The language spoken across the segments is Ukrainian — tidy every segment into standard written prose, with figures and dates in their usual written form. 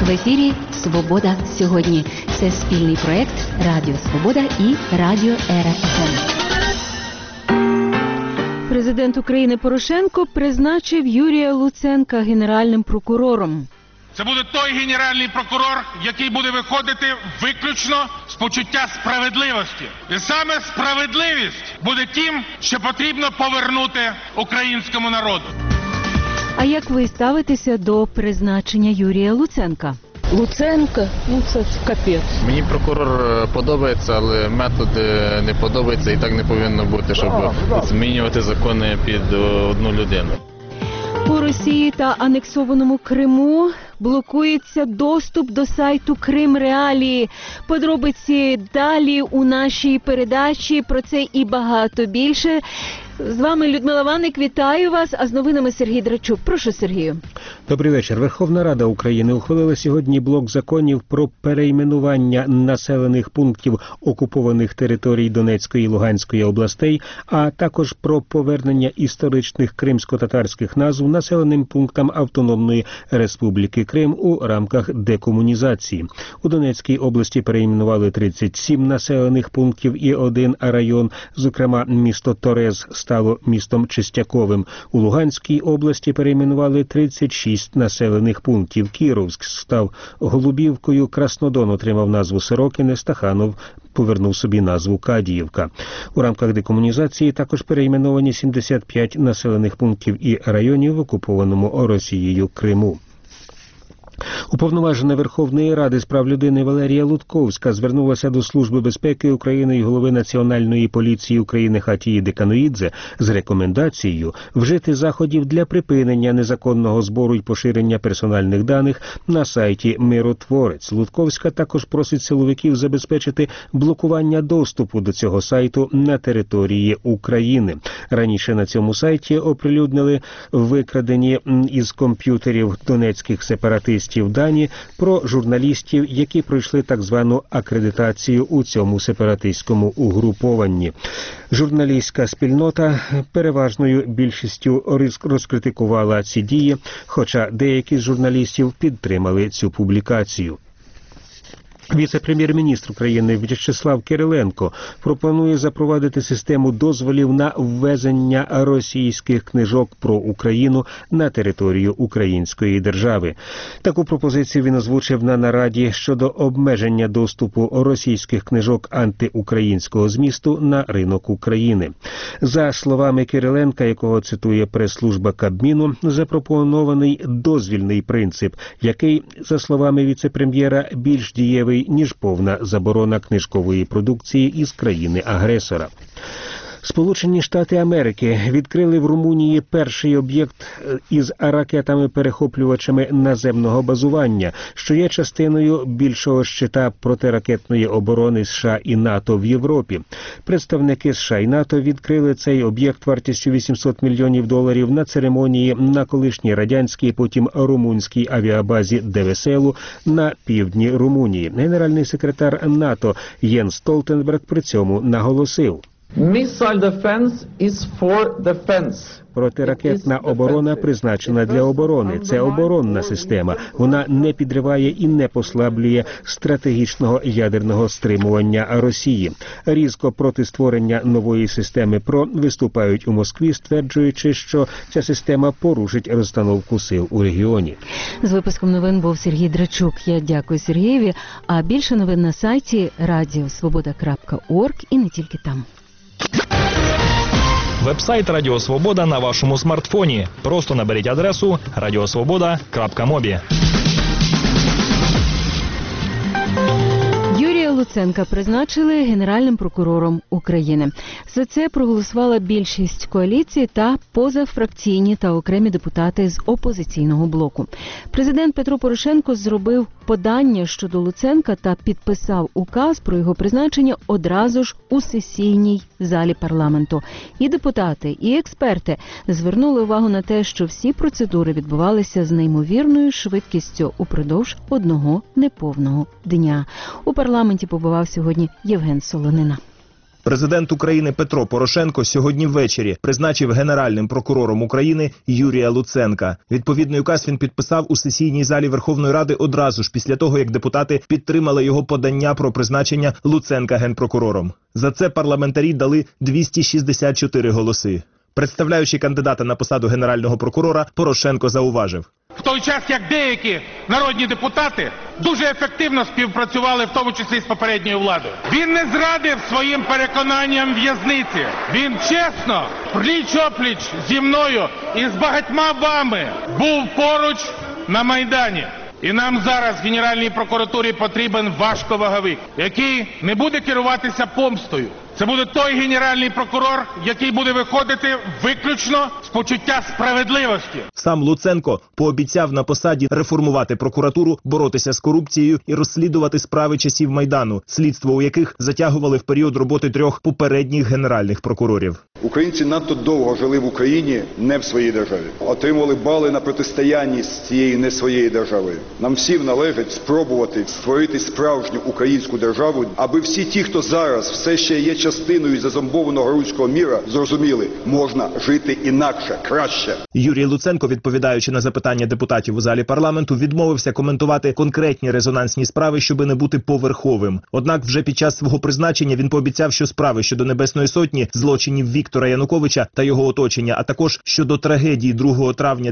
В ефірі «Свобода сьогодні». Це спільний проєкт Радіо Свобода і Радіо РФМ. Президент України Порошенко призначив Юрія Луценка генеральним прокурором. Це буде той генеральний прокурор, який буде виходити виключно з почуття справедливості. І саме справедливість буде тим, що потрібно повернути українському народу. А як ви ставитеся до призначення Юрія Луценка? Луценко? Це капець. Мені прокурор подобається, але метод не подобається і так не повинно бути, щоб змінювати закони під одну людину. У Росії та анексованому Криму блокується доступ до сайту Крим Реалії. Подробиці далі у нашій передачі. Про це і багато більше. З вами Людмила Ванник. Вітаю вас. А з новинами Сергій Драчук. Прошу, Сергію. Добрий вечір. Верховна Рада України ухвалила сьогодні блок законів про перейменування населених пунктів окупованих територій Донецької і Луганської областей, а також про повернення історичних кримсько-татарських назв населеним пунктам Автономної Республіки Крим у рамках декомунізації. У Донецькій області перейменували 37 населених пунктів і один район, зокрема місто Торез стало містом Чистяковим. У Луганській області перейменували 36 населених пунктів. Кіровськ став Голубівкою, Краснодон отримав назву Сорокине, Стаханов повернув собі назву Кадіївка. У рамках декомунізації також перейменовані 75 населених пунктів і районів в окупованому Росією Криму. Уповноважена Верховної Ради з прав людини Валерія Лутковська звернулася до Служби безпеки України і голови Національної поліції України Хатії Деканоїдзе з рекомендацією вжити заходів для припинення незаконного збору й поширення персональних даних на сайті «Миротворець». Лутковська також просить силовиків забезпечити блокування доступу до цього сайту на території України. Раніше на цьому сайті оприлюднили викрадені із комп'ютерів донецьких сепаратистів дані про журналістів, які пройшли так звану акредитацію у цьому сепаратистському угрупованні. Журналістська спільнота переважною більшістю розкритикувала ці дії, хоча деякі з журналістів підтримали цю публікацію. Віце-прем'єр-міністр України В'ячеслав Кириленко пропонує запровадити систему дозволів на ввезення російських книжок про Україну на територію української держави. Таку пропозицію він озвучив на нараді щодо обмеження доступу російських книжок антиукраїнського змісту на ринок України. За словами Кириленка, якого цитує прес-служба Кабміну, запропонований дозвільний принцип, який, за словами віце-прем'єра, більш дієвий, ніж повна заборона книжкової продукції із країни-агресора. Сполучені Штати Америки відкрили в Румунії перший об'єкт із ракетами-перехоплювачами наземного базування, що є частиною більшого щита протиракетної оборони США і НАТО в Європі. Представники США і НАТО відкрили цей об'єкт вартістю $800 мільйонів на церемонії на колишній радянській, потім румунській авіабазі Девеселу на півдні Румунії. Генеральний секретар НАТО Єнс Столтенберг при цьому наголосив: Missile defense is for defense. Протиракетна оборона призначена для оборони. Це оборонна система. Вона не підриває і не послаблює стратегічного ядерного стримування Росії. Різко проти створення нової системи ПРО виступають у Москві, стверджуючи, що ця система порушить розстановку сил у регіоні. З випуском новин був Сергій Драчук. Я дякую Сергієві. А більше новин на сайті radiosvoboda.org і не тільки там. Веб-сайт Радіо Свобода на вашому смартфоні. Просто наберіть адресу radiosvoboda.mobi. Юрія Луценка призначили генеральним прокурором України. За це проголосувала більшість коаліції та позафракційні та окремі депутати з опозиційного блоку. Президент Петро Порошенко зробив подання щодо Луценка та підписав указ про його призначення одразу ж у сесійній залі парламенту. І депутати, і експерти звернули увагу на те, що всі процедури відбувалися з неймовірною швидкістю упродовж одного неповного дня. У парламенті побував сьогодні Євген Солонина. Президент України Петро Порошенко сьогодні ввечері призначив Генеральним прокурором України Юрія Луценка. Відповідний указ він підписав у сесійній залі Верховної Ради одразу ж після того, як депутати підтримали його подання про призначення Луценка генпрокурором. За це парламентарі дали 264 голоси. Представляючи кандидата на посаду Генерального прокурора, Порошенко зауважив: в той час, як деякі народні депутати дуже ефективно співпрацювали, в тому числі з попередньою владою. Він не зрадив своїм переконанням в'язниці. Він чесно, пліч-опліч зі мною і з багатьма вами був поруч на Майдані. І нам зараз в Генеральній прокуратурі потрібен важковаговик, який не буде керуватися помстою. Це буде той Генеральний прокурор, який буде виходити виключно з почуття справедливості. Сам Луценко пообіцяв на посаді реформувати прокуратуру, боротися з корупцією і розслідувати справи часів Майдану, слідство у яких затягували в період роботи 3 попередніх генеральних прокурорів. Українці надто довго жили в Україні не в своїй державі. Отримували бали на протистоянні з цією не своєю державою. Нам всім належить спробувати створити справжню українську державу, аби всі ті, хто зараз все ще є частиною зазомбованого руського міра, зрозуміли, можна жити інакше, краще. Юрій Луценко, відповідаючи на запитання депутатів у залі парламенту, відмовився коментувати конкретні резонансні справи, щоби не бути поверховим. Однак вже під час свого призначення він пообіцяв, що справи щодо Небесної Сотні, злочинів Віктора Януковича та його оточення, а також щодо трагедії 2 травня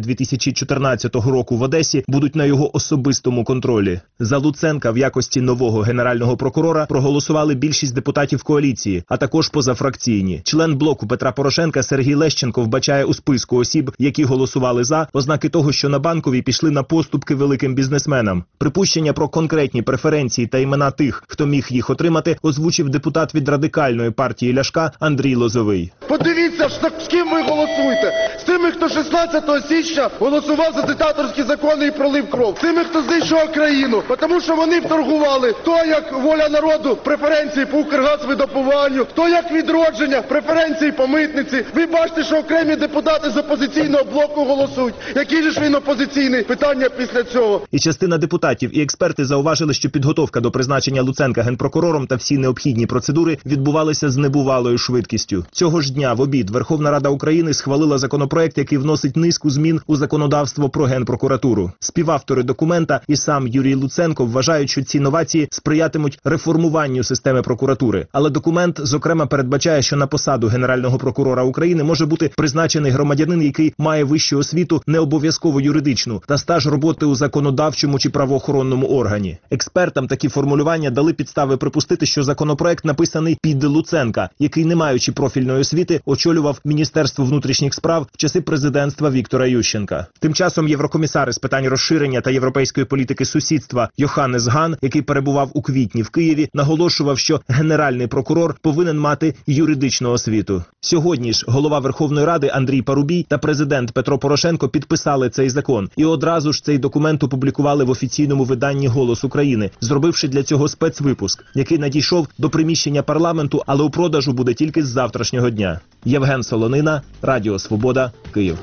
2014 року в Одесі будуть на його особистому контролі. За Луценка в якості нового генерального прокурора проголосували більшість депутатів коаліції, а також позафракційні. Член блоку Петра Порошенка Сергій Лещенко вбачає у списку осіб, які голосували за, ознаки того, що на Банковій пішли на поступки великим бізнесменам. Припущення про конкретні преференції та імена тих, хто міг їх отримати, озвучив депутат від Радикальної партії Ляшка Андрій Лозовий. Подивіться, з ким ви голосуєте. З тими, хто 16 січня голосував за диктаторські закони і пролив кров. З тими, хто знищував країну. Тому що вони торгували. То як Воля народу, преференції по Укргазвидобуванню, то як Відродження, преференції по митниці. Ви бачите, що окремі депутати з опозиційного блоку голосують. Який же ж він опозиційний? Питання після цього. І частина депутатів, і експерти зауважили, що підготовка до призначення Луценка генпрокурором та всі необхідні процедури відбувалися з небувалою швидкістю. Цього ж дня в обід Верховна Рада України схвалила законопроект, який вносить низку змін у законодавство про генпрокуратуру. Співавтори документа і сам Юрій Луценко вважають, що ці новації сприятимуть реформуванню системи прокуратури. Але документ, зокрема, передбачає, що на посаду Генерального прокурора України може бути призначений громадянин, який має вищу освіту, не обов'язково юридичну, та стаж роботи у законодавчому чи правоохоронному органі. Експертам такі формулювання дали підстави припустити, що законопроект написаний під Луценка, який, не маючи профільної освіти, очолював Міністерство внутрішніх справ в часи президентства Віктора Ющенка. Тим часом єврокомісар з питань розширення та європейської політики сусідства Йоханнес Ган, який перебував у квітні в Києві, наголошував, що Генеральний прокурор повинен мати юридичну освіту. Сьогодні ж голова Верховної Ради Андрій Парубій та президент Петро Порошенко підписали цей закон. І одразу ж цей документ опублікували в офіційному виданні «Голос України», зробивши для цього спецвипуск, який надійшов до приміщення парламенту, але у продажу буде тільки з завтрашнього дня. Євген Солонина, Радіо Свобода, Київ.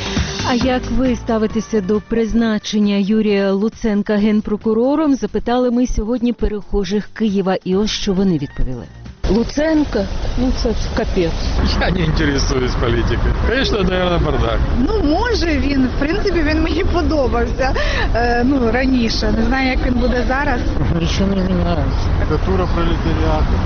А як ви ставитеся до призначення Юрія Луценка генпрокурором, запитали ми сьогодні перехожих Києва, і ось що вони відповіли. Луценко, це капець. Я не інтересуюсь політикою. Звісно, мабуть, бардак. Може він, в принципі, він мені подобався раніше. Не знаю, як він буде зараз. Нічого не міняється. Диктатура пролетаріату.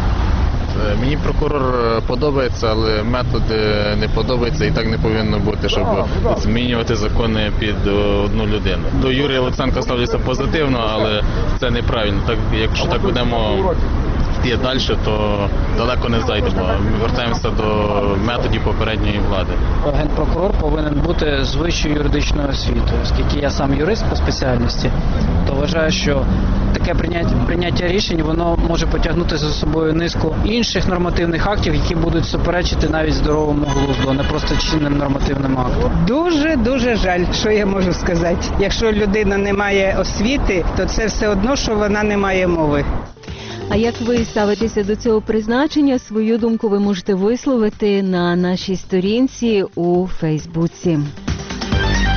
Мені прокурор подобається, але методи не подобаються і так не повинно бути, щоб змінювати закони під одну людину. До Юрія Луценка ставляться позитивно, але це неправильно. Так, якщо так будемо йти далі, то далеко не зайдемо. Ми вертаємося до методів попередньої влади. Генпрокурор повинен бути з вищою юридичною освітою. Оскільки я сам юрист по спеціальності, то вважаю, що таке прийняття рішень, воно може потягнути за собою низку інших нормативних актів, які будуть суперечити навіть здоровому глузду, а не просто чинним нормативним актам. Дуже жаль, що я можу сказати. Якщо людина не має освіти, то це все одно, що вона не має мови. А як ви ставитеся до цього призначення? Свою думку ви можете висловити на нашій сторінці у Фейсбуці.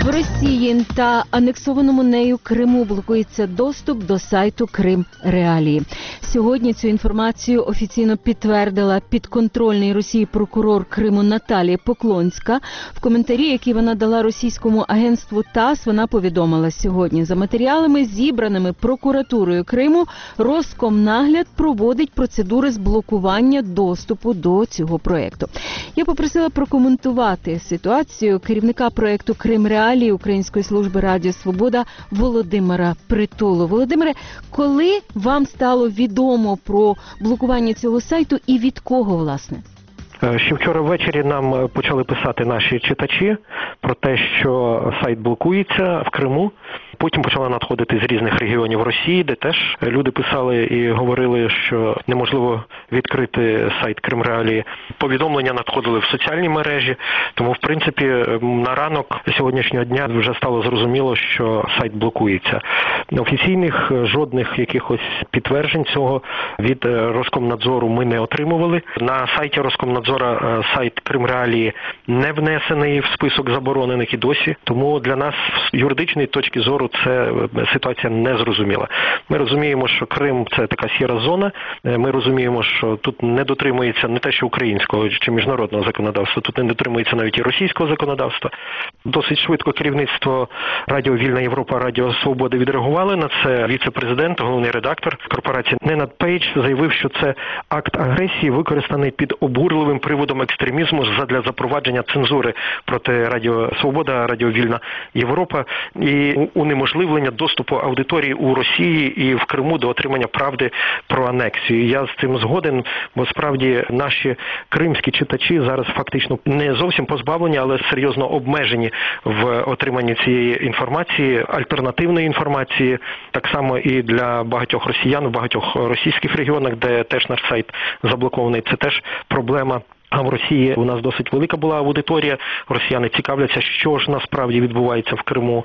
В Росії та анексованому нею Криму блокується доступ до сайту Крим Реалії. Сьогодні цю інформацію офіційно підтвердила підконтрольний Росії прокурор Криму Наталія Поклонська. В коментарі, який вона дала російському агентству ТАСС, вона повідомила сьогодні: за матеріалами, зібраними прокуратурою Криму, Роскомнагляд проводить процедури з блокування доступу до цього проєкту. Я попросила прокоментувати ситуацію керівника проєкту Крим Реалії Української служби Радіо Свобода Володимира Притулу. Володимире, коли вам стало відомо про блокування цього сайту і від кого, власне? Ще вчора ввечері нам почали писати наші читачі про те, що сайт блокується в Криму. Потім почали надходити з різних регіонів Росії, де теж люди писали і говорили, що неможливо відкрити сайт Крим Реалії. Повідомлення надходили в соціальні мережі, тому, в принципі, на ранок сьогоднішнього дня вже стало зрозуміло, що сайт блокується. Офіційних жодних якихось підтверджень цього від Роскомнадзору ми не отримували. На сайті Роскомнадзора сайт Крим Реалії не внесений в список заборонених і досі, тому для нас з юридичної точки зору це ситуація незрозуміла. Ми розуміємо, що Крим – це така сіра зона, ми розуміємо, що тут не дотримується не те, що українського чи міжнародного законодавства, тут не дотримується навіть і російського законодавства. Досить швидко керівництво Радіо Вільна Європа, Радіо Свобода відреагували на це. Віце-президент, головний редактор корпорації Ненад Пейдж заявив, що це акт агресії, використаний під обурливим приводом екстремізму задля запровадження цензури проти Радіо Свобода, Радіо Вільна Європа і унеможливлення доступу аудиторії у Росії і в Криму до отримання правди про анексію. Я з цим згоден, бо справді наші кримські читачі зараз фактично не зовсім позбавлені, але серйозно обмежені в отриманні цієї інформації, альтернативної інформації, так само і для багатьох росіян в багатьох російських регіонах, де теж наш сайт заблокований. Це теж проблема. А в Росії у нас досить велика була аудиторія, росіяни цікавляться, що ж насправді відбувається в Криму.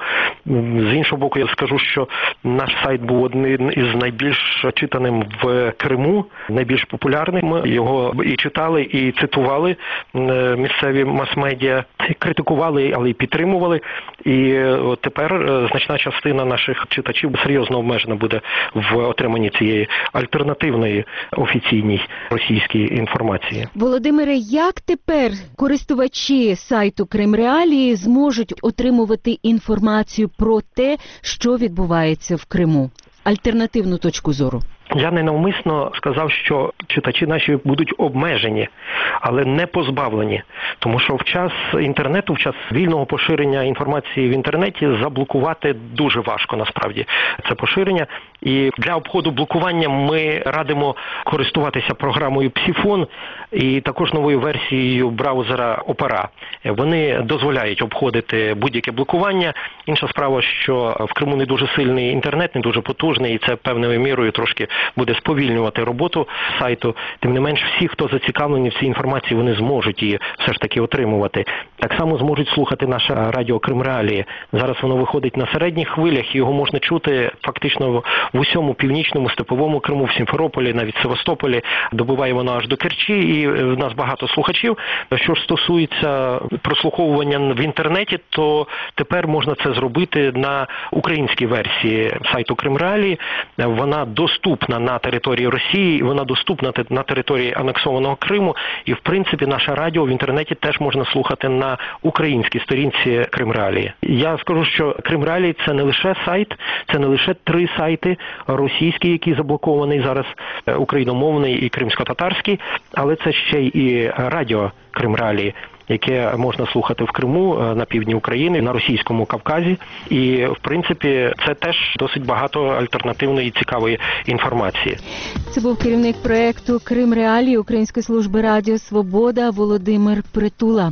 З іншого боку, я скажу, що наш сайт був одним із найбільш читаним в Криму, найбільш популярним. Його і читали, і цитували місцеві мас-медіа, критикували, але й підтримували. І тепер значна частина наших читачів серйозно обмежена буде в отриманні цієї альтернативної офіційній російській інформації. Володимире, як тепер користувачі сайту Крим Реалії зможуть отримувати інформацію про те, що відбувається в Криму? Альтернативну точку зору. Я ненавмисно сказав, що читачі наші будуть обмежені, але не позбавлені. Тому що в час інтернету, в час вільного поширення інформації в інтернеті заблокувати дуже важко насправді це поширення. І для обходу блокування ми радимо користуватися програмою Psifon і також новою версією браузера Opera. Вони дозволяють обходити будь-яке блокування. Інша справа, що в Криму не дуже сильний інтернет, не дуже потужний, і це певною мірою трошки буде сповільнювати роботу сайту. Тим не менш, всі, хто зацікавлені в цій інформації, вони зможуть її все ж таки отримувати. Так само зможуть слухати наше радіо Крим Реалії. Зараз воно виходить на середніх хвилях, і його можна чути фактично в усьому північному степовому Криму, в Сімферополі, навіть Севастополі. Добиває воно аж до Керчі, і в нас багато слухачів. Що ж стосується прослуховування в інтернеті, то тепер можна це зробити на українській версії сайту Крим Реалії. Вона доступна на території Росії, вона доступна на території анексованого Криму, і в принципі наше радіо в інтернеті теж можна слухати на українській сторінці Крим Реалії. Я скажу, що Крим Реалії – це не лише сайт, це не лише 3 сайти російські, які заблокований зараз, україномовний і кримсько-татарський, але це ще й радіо Крим Реалії, яке можна слухати в Криму, на півдні України, на російському Кавказі. І, в принципі, це теж досить багато альтернативної і цікавої інформації. Це був керівник проєкту Крим Реалії Української служби Радіо Свобода Володимир Притула.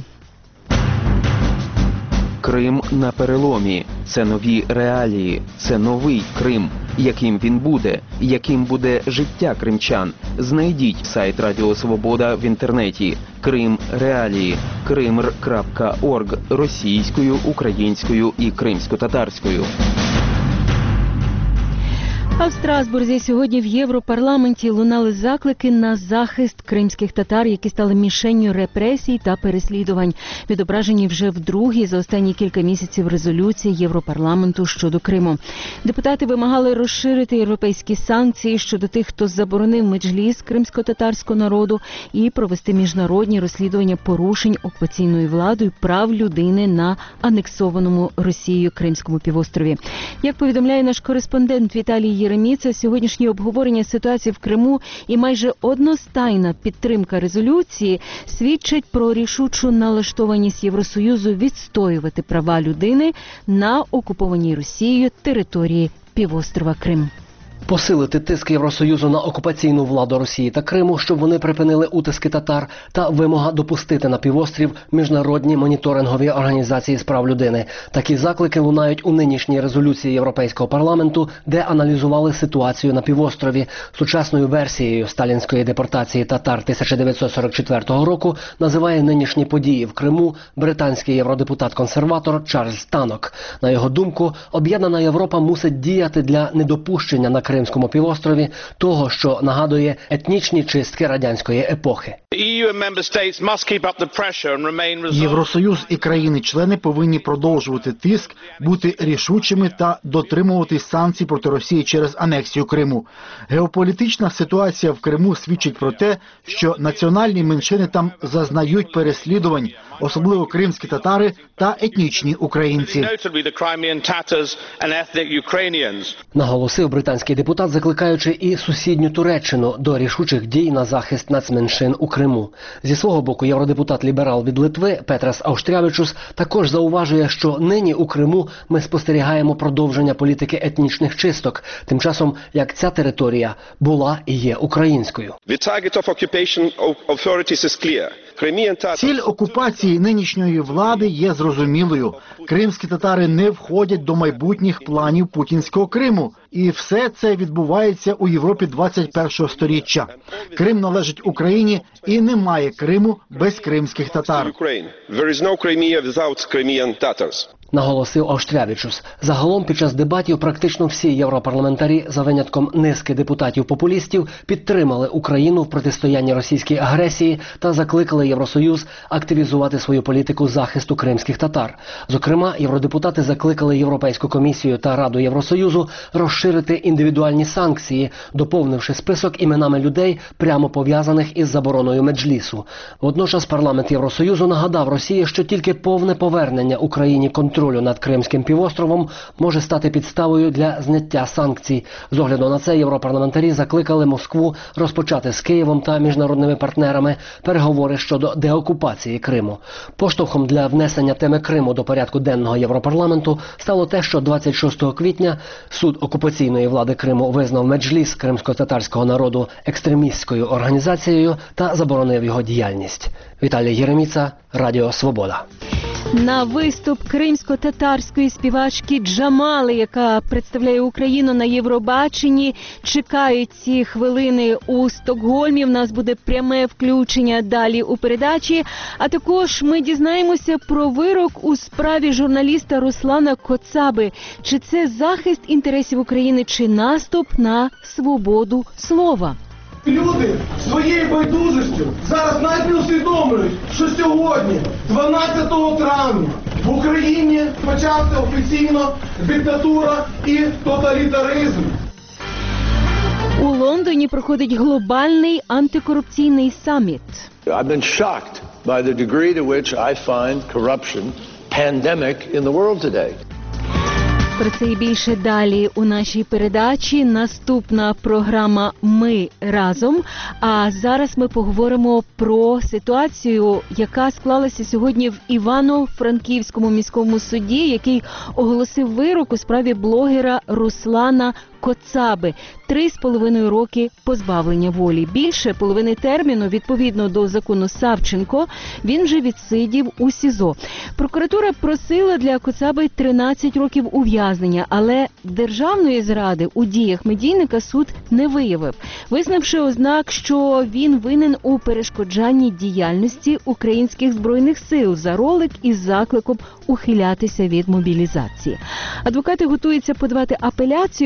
Крим на переломі. Це нові реалії. Це новий Крим. Яким він буде? Яким буде життя кримчан? Знайдіть сайт Радіо Свобода в інтернеті. Крим Реалії. krimr.org російською, українською і кримсько-татарською. А в Страсбурзі сьогодні в Європарламенті лунали заклики на захист кримських татар, які стали мішенню репресій та переслідувань, відображені вже вдруге за останні кілька місяців резолюції Європарламенту щодо Криму. Депутати вимагали розширити європейські санкції щодо тих, хто заборонив меджліс кримсько-татарського народу, і провести міжнародні розслідування порушень окупаційною владою прав людини на анексованому Росією Кримському півострові. Як повідомляє наш кореспондент Віталій Єреміца, сьогоднішнє обговорення ситуації в Криму і майже одностайна підтримка резолюції свідчать про рішучу налаштованість Євросоюзу відстоювати права людини на окупованій Росією території півострова Крим. Посилити тиск Євросоюзу на окупаційну владу Росії та Криму, щоб вони припинили утиски татар, та вимога допустити на півострів міжнародні моніторингові організації з прав людини. Такі заклики лунають у нинішній резолюції Європейського парламенту, де аналізували ситуацію на півострові. Сучасною версією сталінської депортації татар 1944 року називає нинішні події в Криму британський євродепутат-консерватор Чарльз Танок. На його думку, об'єднана Європа мусить діяти для недопущення на Кримському півострові того, що нагадує етнічні чистки радянської епохи. Євросоюз і країни-члени повинні продовжувати тиск, бути рішучими та дотримуватись санкцій проти Росії через анексію Криму. Геополітична ситуація в Криму свідчить про те, що національні меншини там зазнають переслідувань, особливо кримські татари та етнічні українці. Наголосив британський депутат, закликаючи і сусідню Туреччину до рішучих дій на захист нацменшин у Криму. Зі свого боку, євродепутат-ліберал від Литви Петрас Ауштрявічус також зауважує, що нині у Криму ми спостерігаємо продовження політики етнічних чисток, тим часом як ця територія була і є українською. Ціль окупації нинішньої влади є зрозумілою. Кримські татари не входять до майбутніх планів путінського Криму. І все це відбувається у Європі 21-го сторіччя. Крим належить Україні і немає Криму без кримських татар. Наголосив Ауштрявічус. Загалом під час дебатів практично всі європарламентарі, за винятком низки депутатів-популістів, підтримали Україну в протистоянні російській агресії та закликали Євросоюз активізувати свою політику захисту кримських татар. Зокрема, євродепутати закликали Європейську комісію та Раду Євросоюзу розширити індивідуальні санкції, доповнивши список іменами людей, прямо пов'язаних із забороною меджлісу. Водночас парламент Євросоюзу нагадав Росії, що тільки повне повернення Україні контролю над Кримським півостровом може стати підставою для зняття санкцій. З огляду на це європарламентарі закликали Москву розпочати з Києвом та міжнародними партнерами переговори щодо деокупації Криму. Поштовхом для внесення теми Криму до порядку денного Європарламенту стало те, що 26 квітня суд окупаційної влади Криму визнав меджліс кримсько-татарського народу екстремістською організацією та заборонив його діяльність. Віталій Єреміца, Радіо Свобода. На виступ кримсько-татарської співачки Джамали, яка представляє Україну на Євробаченні, чекають ці хвилини у Стокгольмі. В нас буде пряме включення далі у передачі. А також ми дізнаємося про вирок у справі журналіста Руслана Коцаби. Чи це захист інтересів України, чи наступ на свободу слова? Люди своєю байдужістю зараз навіть не усвідомлюють, що сьогодні, 12 травня, в Україні почався офіційно диктатура і тоталітаризм. У Лондоні проходить глобальний антикорупційний саміт. I've been shocked by the degree to which I find corruption pandemic in the world today. Про це і більше далі у нашій передачі. Наступна програма «Ми разом». А зараз ми поговоримо про ситуацію, яка склалася сьогодні в Івано-Франківському міському суді, який оголосив вирок у справі блогера Руслана Коцаби. 3,5 роки позбавлення волі. Більше половини терміну, відповідно до закону Савченко, він вже відсидів у СІЗО. Прокуратура просила для Коцаби 13 років ув'язнення, але державної зради у діях медійника суд не виявив, визнавши ознак, що він винен у перешкоджанні діяльності українських збройних сил за ролик із закликом ухилятися від мобілізації. Адвокати готуються подавати апеляцію, а якщо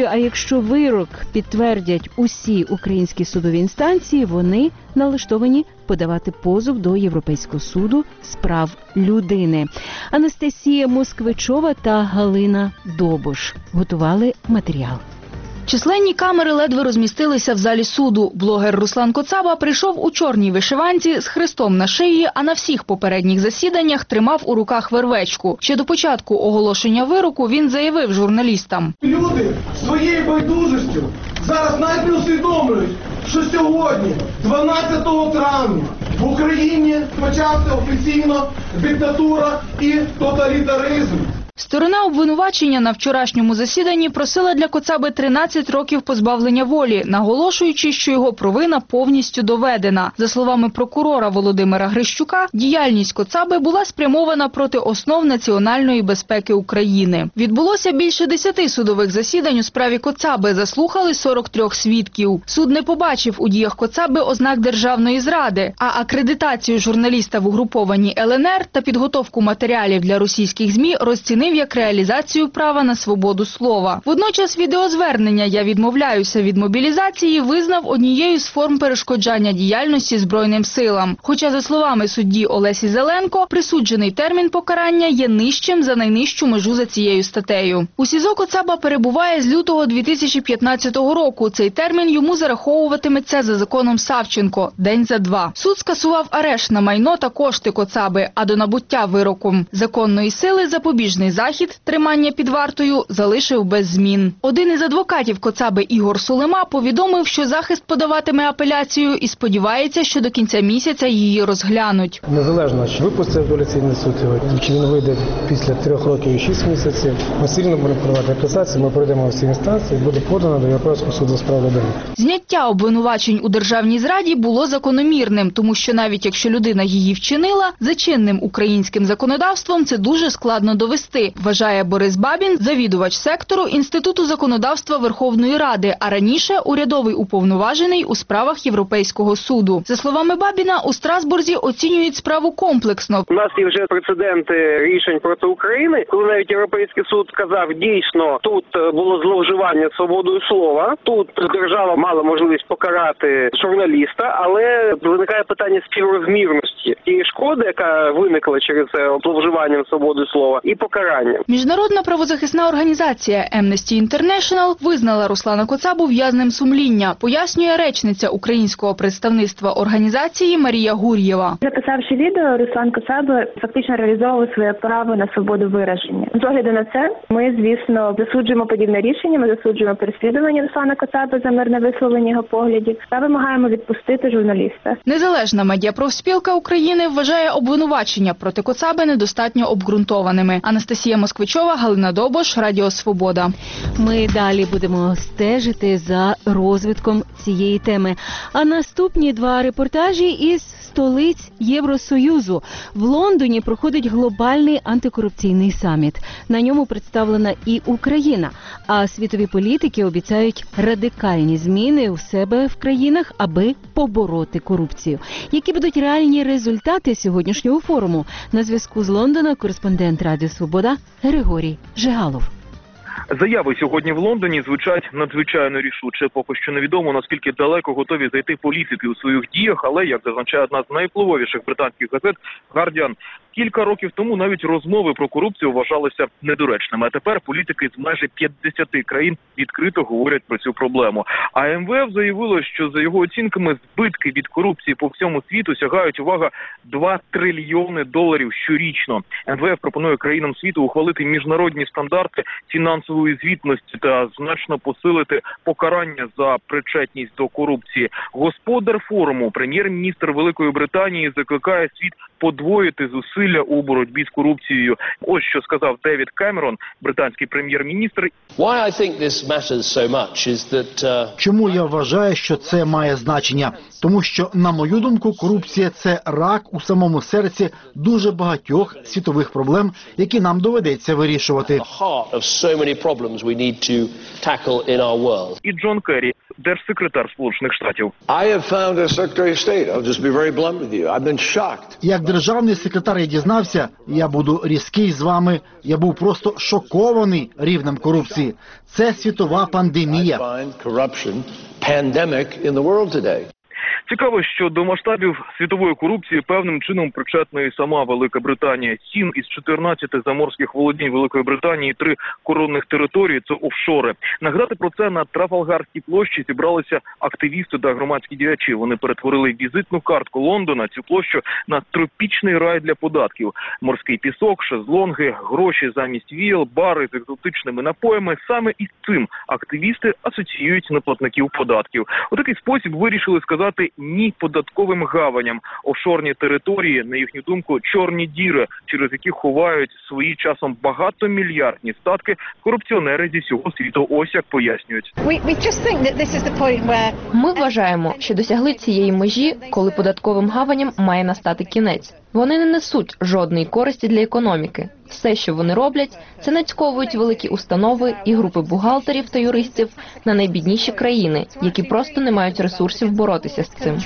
Якщо вирок підтвердять усі українські судові інстанції, вони налаштовані подавати позов до Європейського суду з прав людини. Анастасія Москвичова та Галина Добуш готували матеріал. Численні камери ледве розмістилися в залі суду. Блогер Руслан Коцаба прийшов у чорній вишиванці з хрестом на шиї, а на всіх попередніх засіданнях тримав у руках вервечку. Ще до початку оголошення вироку він заявив журналістам. Люди своєю байдужістю зараз навіть не усвідомлюють, що сьогодні, 12 травня, в Україні почався офіційно диктатура і тоталітаризм. Сторона обвинувачення на вчорашньому засіданні просила для Коцаби 13 років позбавлення волі, наголошуючи, що його провина повністю доведена. За словами прокурора Володимира Грищука, діяльність Коцаби була спрямована проти основ національної безпеки України. Відбулося більше 10 судових засідань у справі Коцаби, заслухали 43 свідків. Суд не побачив у діях Коцаби ознак державної зради, а акредитацію журналіста в угрупованій ЛНР та підготовку матеріалів для російських ЗМІ розцінив як реалізацію права на свободу слова. Водночас відеозвернення «Я відмовляюся від мобілізації» визнав однією з форм перешкоджання діяльності Збройним силам. Хоча, за словами судді Олесі Зеленко, присуджений термін покарання є нижчим за найнижчу межу за цією статтею. У СІЗО Коцаба перебуває з лютого 2015 року. Цей термін йому зараховуватиметься за законом Савченко – день за два. Суд скасував арешт на майно та кошти Коцаби, а до набуття вироком законної сили запобіжний захід, тримання під вартою, залишив без змін. Один із адвокатів Коцаби Ігор Сулема повідомив, що захист подаватиме апеляцію і сподівається, що до кінця місяця її розглянуть. Незалежно, чи випустив апеляційний суд сьогодні, чи він вийде після 3 років і 6 місяців, ми все рівно будемо подавати апеляцію, ми пройдемо всі інстанції, буде подано до Європейського суду з прав людини. Зняття обвинувачень у державній зраді було закономірним, тому що навіть якщо людина її вчинила, за чинним українським законодавством це дуже складно довести, вважає Борис Бабін, завідувач сектору Інституту законодавства Верховної Ради, а раніше урядовий уповноважений у справах Європейського суду. За словами Бабіна, у Страсбурзі оцінюють справу комплексно. У нас є вже прецеденти рішень проти України, коли навіть Європейський суд сказав, дійсно, тут було зловживання свободою слова, тут держава мала можливість покарати журналіста, але виникає питання співрозмірності тієї шкоди, яка виникла через зловживання свободою слова, і покарання. Міжнародна правозахисна організація Amnesty International визнала Руслана Коцабу в'язнем сумління, пояснює речниця українського представництва організації Марія Гур'єва. Записавши відео, Руслан Коцаба фактично реалізовував своє право на свободу вираження. З огляду на це, ми, звісно, засуджуємо подібне рішення, ми засуджуємо переслідування Руслана Коцаби за мирне висловлення його поглядів та вимагаємо відпустити журналіста. Незалежна медіапрофспілка України вважає обвинувачення проти Коцаби недостатньо обґрунтованими. Анастасія Москвичова, Галина Добуш, Радіо Свобода. Ми далі будемо стежити за розвитком цієї теми. А наступні 2 репортажі із столиць Євросоюзу. В Лондоні проходить глобальний антикорупційний саміт. На ньому представлена і Україна. А світові політики обіцяють радикальні зміни у себе в країнах, аби побороти корупцію. Які будуть реальні результати сьогоднішнього форуму? На зв'язку з Лондона кореспондент Радіо Свобода Григорій Жигалов. Заяви сьогодні в Лондоні звучать надзвичайно рішуче. Поки що невідомо, наскільки далеко готові зайти політики у своїх діях, але, як зазначає одна з найвпливовіших британських газет «Гардіан», кілька років тому навіть розмови про корупцію вважалися недоречними. А тепер політики з майже 50 країн відкрито говорять про цю проблему. А МВФ заявило, що за його оцінками збитки від корупції по всьому світу сягають, увага, $2 трильйони щорічно. МВФ пропонує країнам світу ухвалити міжнародні стандарти фінансової звітності та значно посилити покарання за причетність до корупції. Господар форуму, прем'єр-міністр Великої Британії, закликає світ подвоїти зусилля у боротьбі з корупцією. Ось що сказав Девід Кемерон, британський прем'єр-міністр. Чому я вважаю, що це має значення? Тому що, на мою думку, корупція – це рак у самому серці дуже багатьох світових проблем, які нам доведеться вирішувати. І Джон Керрі, держсекретар Сполучених Штатів. Як державний секретар я дізнався, я буду різкий з вами, я був просто шокований рівнем корупції. Це світова пандемія. Цікаво, що до масштабів світової корупції певним чином причетна і сама Велика Британія. 7 із 14 заморських володінь Великої Британії, 3 коронних території – це офшори. Нагадати про це на Трафальгарській площі зібралися активісти та громадські діячі. Вони перетворили візитну картку Лондона, цю площу, на тропічний рай для податків. Морський пісок, шезлонги, гроші замість віял, бари з екзотичними напоями. Саме із цим активісти асоціюють неплатників податків. У такий спосіб вирішили сказати ні податковим гаваням. Офшорні території, на їхню думку, чорні діри, через які ховають свої часом багатомільярдні статки корупціонери зі всього світу. Ось як пояснюють. Ми вважаємо, що досягли цієї межі, коли податковим гаваням має настати кінець. Вони не несуть жодної користі для економіки. Все, що вони роблять, це нацьковують великі установи і групи бухгалтерів та юристів на найбідніші країни, які просто не мають ресурсів боротися з цим.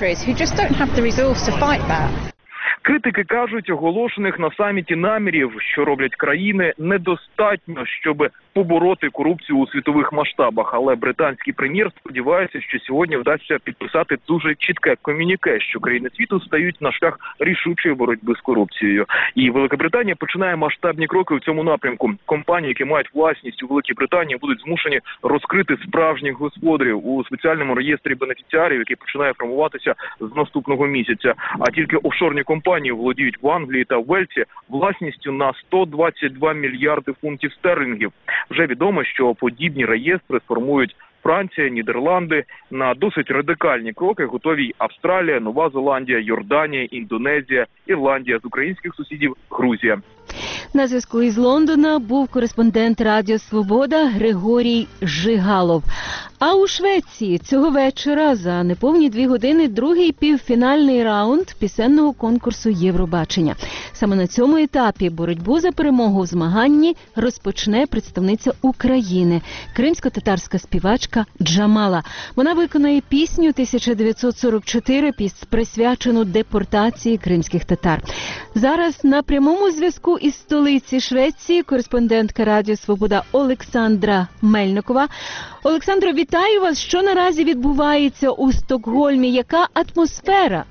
Критики кажуть, оголошених на саміті намірів, що роблять країни, недостатньо, щоб побороти корупцію у світових масштабах. Але британський прем'єр сподівається, що сьогодні вдасться підписати дуже чітке комюніке, що країни світу стають на шлях рішучої боротьби з корупцією. І Велика Британія починає масштабні кроки в цьому напрямку. Компанії, які мають власність у Великій Британії, будуть змушені розкрити справжніх господарів у спеціальному реєстрі бенефіціарів, який починає формуватися з наступного місяця. А тільки офшорні компанії володіють в Англії та Вельсі власністю на 122 мільярди фунтів стерлінгів. Вже відомо, що подібні реєстри сформують Франція, Нідерланди. На досить радикальні кроки готові й Австралія, Нова Зеландія, Йорданія, Індонезія, Ірландія, з українських сусідів Грузія. На зв'язку із Лондона був кореспондент Радіо Свобода Григорій Жигалов. А у Швеції цього вечора за неповні 2 години другий півфінальний раунд пісенного конкурсу Євробачення. Саме на цьому етапі боротьбу за перемогу в змаганні розпочне представниця України – кримсько-татарська співачка Джамала. Вона виконає пісню 1944, присвячену депортації кримських татар. Зараз на прямому зв'язку із столиці Швеції кореспондентка Радіо Свобода Олександра Мельникова. Олександро, вітаю вас! Що наразі відбувається у Стокгольмі? Яка атмосфера?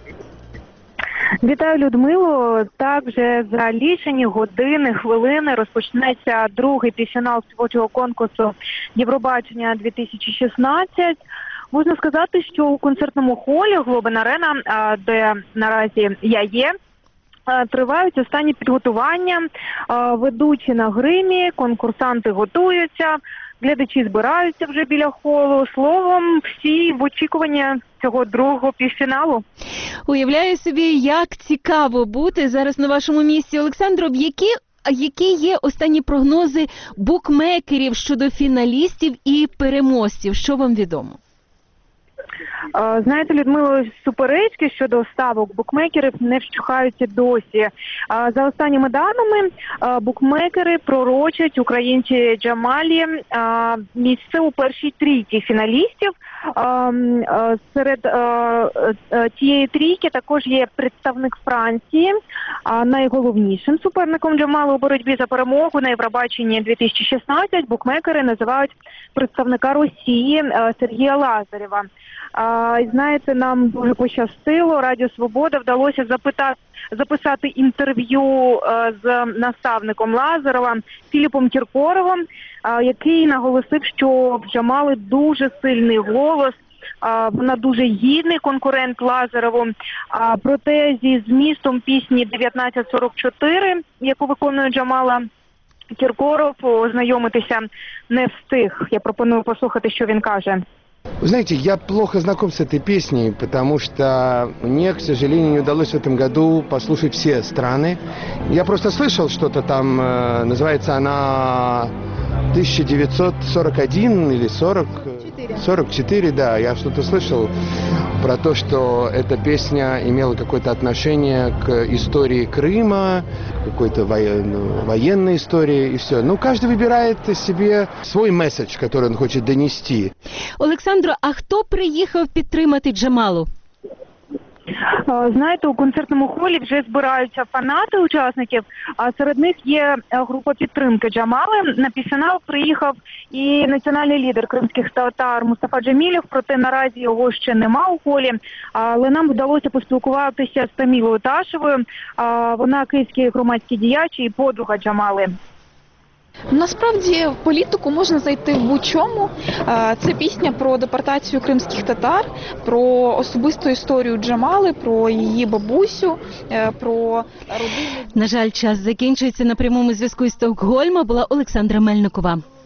Вітаю, Людмило. Так, вже за лічені години, хвилини розпочнеться другий півфінал співочого конкурсу Євробачення 2016. Можна сказати, що у концертному холі Глобен Арена, де наразі я є, тривають останні підготування, ведучі на гримі, конкурсанти готуються, глядачі збираються вже біля холу. Словом, всі в очікуванні цього другого півфіналу. Уявляю собі, як цікаво бути зараз на вашому місці. Олександро, які є останні прогнози букмекерів щодо фіналістів і переможців? Що вам відомо? Знаєте, Людмило, суперечки щодо ставок букмекерів не вщухаються досі. За останніми даними, букмекери пророчать українці Джамалі місце у першій трійці фіналістів. Серед тієї трійки також є представник Франції. Найголовнішим суперником Джамали у боротьбі за перемогу на Євробаченні 2016 букмекери називають представника Росії Сергія Лазарєва. Знаєте, нам дуже пощастило, Радіо Свобода вдалося записати інтерв'ю з наставником Лазарєва Філіпом Кіркоровим, який наголосив, що в Джамали дуже сильний голос, вона дуже гідний конкурент Лазарєву. Проте зі змістом пісні 1944, яку виконує Джамала, Кіркоров ознайомитися не встиг. Я пропоную послухати, що він каже. Вы знаете, я плохо знаком с этой песней, потому что мне, к сожалению, не удалось в этом году послушать все страны. Я просто слышал что-то там, называется она 1941 или 44, да, я что-то слышал про то, что эта песня имела какое-то отношение к истории Крыма, какой-то военной истории и все. Ну, каждый выбирает себе свой месседж, который он хочет донести. Олександро, а хто приїхав підтримати Джамалу? Знаєте, у концертному холі вже збираються фанати учасників, а серед них є група підтримки Джамали. На півфінал приїхав і національний лідер кримських татар Мустафа Джемілєв, проте наразі його ще нема у холі. Але нам вдалося поспілкуватися з Тамілою Ташевою. Вона київський громадський діяч і подруга Джамали. Насправді в політику можна зайти в будь-чому. Це пісня про депортацію кримських татар, про особисту історію Джамали, про її бабусю, про родину. На жаль, час закінчується. На прямому зв'язку із Стокгольма була Олександра Мельникова.